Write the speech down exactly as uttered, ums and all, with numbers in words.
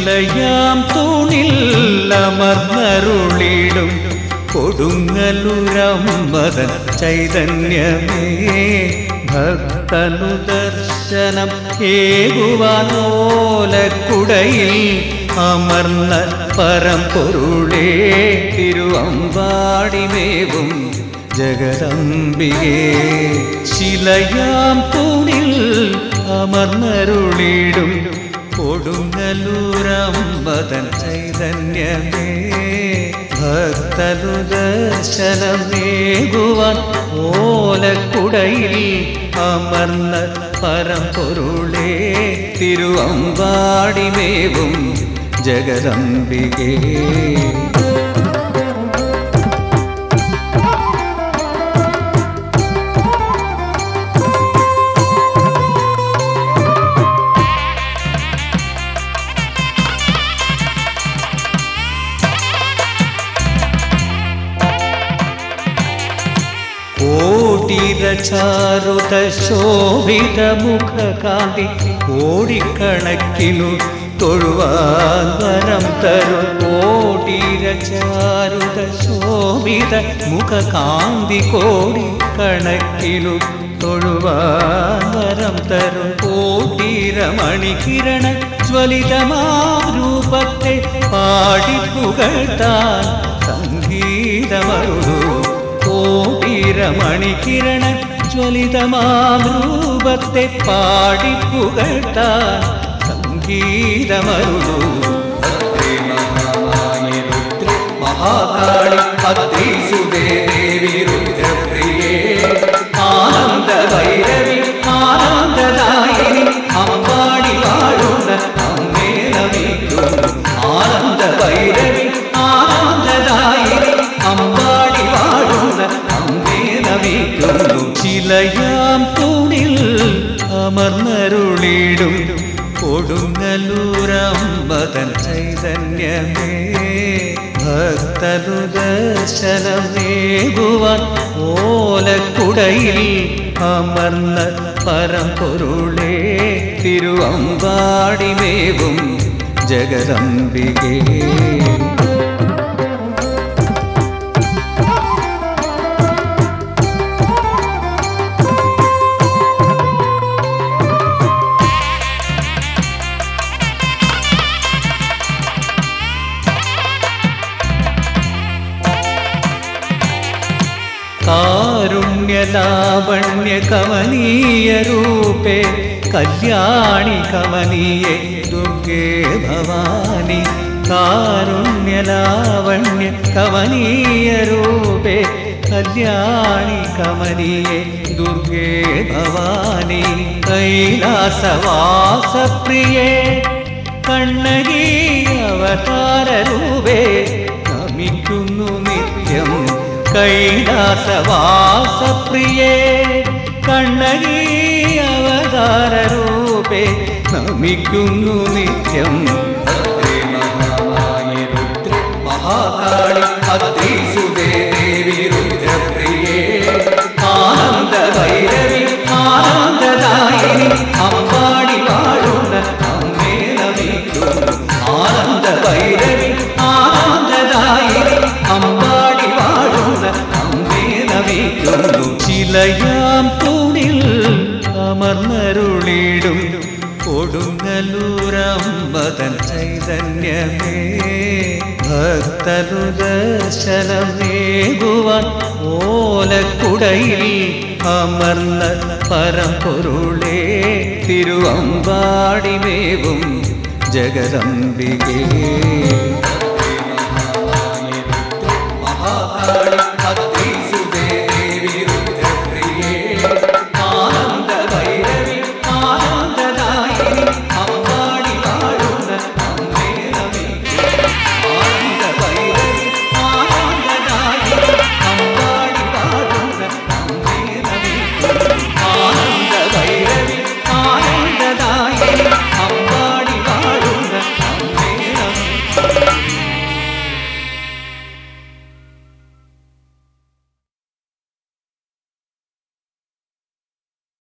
ശിലയാം തൂണിൽ അമർന്നരുളിടും കൊടുങ്ങല്ലൂരമ്മതൻ ചൈതന്യമേ ഭക്തനു ദർശനം ഏകുവാനോലക്കുടയിൽ അമർന്ന പരമ്പൊരുളേ തിരുവമ്പാടിമേവും ജഗദംബികേ ശിലയാം തൂണിൽ അമർന്നരുളിടും കൊടുങ്ങല്ലൂരമ്മതൻ ചൈതന്യമേ ഭക്തനു ദർശനമേകുവാൻ ഓലക്കുടയിൽ അമർന്ന പരമ്പൊരുളേ തിരുവമ്പാടിമേവും ജഗദംബികേ കോടിരചാരുത ശോഭിത മുഖകാന്തി കോടിക്കണക്കിനു തൊഴുവാൻ വരം തരും കോടിരചാരുത ശോഭിത മുഖകാന്തി കോടിക്കണക്കിനു തൊഴുവാൻ വരം തരും കോടിരമണികിരണ ജ്വലിതമാ രൂപത്തെ പാടിപ്പുകഴ്ത്താൻ സംഗീതമരുളൂ കോടിരമണികിരണ ജ്വലിതമാം രൂപത്തെ പാടിപ്പുകഴ്ത്താൻ സംഗീതമരുളൂ മഹാകാളി അത്രിസുതേ ദേവി രുദ്രപ്രിയേ ആനന്ദ ഭൈരവി ആനന്ദദായിനി അമ്പാടി വാഴുന്ന അമ്മേ നമിക്കുന്നു ആനന്ദ ഭൈരവി ആനന്ദദായിനി അമ്പാടി വാഴുന്ന അമ്മേ നമിക്കുന്നു ശിലയാം തൂണിൽ അമർന്നരുളിടും കൊടുങ്ങല്ലൂരമ്മതൻ ചൈതന്യമേ ഭക്തനു ദർശനമേകുവാൻ ഓലക്കുടയിൽ അമർന്ന പരമ്പൊരുളേ തിരുവമ്പാടിമേവും ജഗദംബികേ കാരുണ്യലാവണ്യ കമനീയ രൂപേ കല്യാണി കമനീയേ ദുർഗേ ഭവാനി കാരുണ്യലാവണ്യ കമനീയ രൂപേ കല്യാണി കമനീയേ ദുർഗേ ഭവാനി കൈലാസവാസപ്രിയേ കണ്ണകീ അവതാരരൂപേ നമിക്കുന്നു നിത്യം കൈലാസവാസപ്രിയേ കണ്ണകീ അവതാരരൂപേ നമിക്കുന്നു നിത്യം മഹാകാളി അത്രിസുതേ ദേവി രുദ്രപ്രിയേ ആനന്ദ ഭൈരവി ആനന്ദദായിനി അമ്പാടി വാഴുന്ന അമ്മേ നമിക്കുന്നു ആനന്ദ ഭൈരവി ആനന്ദദായിനി അമ്പാടി വാഴുന്ന അമ്മേ നമിക്കുന്നു ശിലയാം തൂണിൽ അമർന്നരുളിടും കൊടുങ്ങല്ലൂരമ്മതൻ ചൈതന്യമേ ഭക്തനു ദർശനമേകുവാൻ ഓലക്കുടയിൽ അമർന്ന പരമ്പൊരുളേ തിരുവമ്പാടിമേവും ജഗദംബികേ മഹാകാളി